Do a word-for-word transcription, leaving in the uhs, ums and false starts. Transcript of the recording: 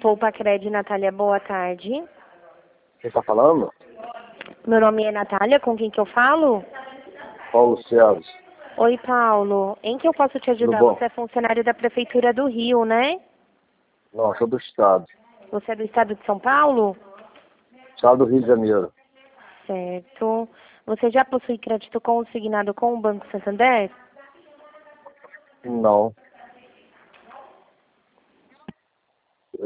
Poupa Cred, Natália, boa tarde. Quem está falando? Meu nome é Natália, com quem que eu falo? Paulo César. Oi, Paulo. Em que eu posso te ajudar? Tudo bom? Você é funcionário da Prefeitura do Rio, né? Não, sou do Estado. Você é do estado de São Paulo? Estado do Rio de Janeiro. Certo. Você já possui crédito consignado com o Banco Santander? Não.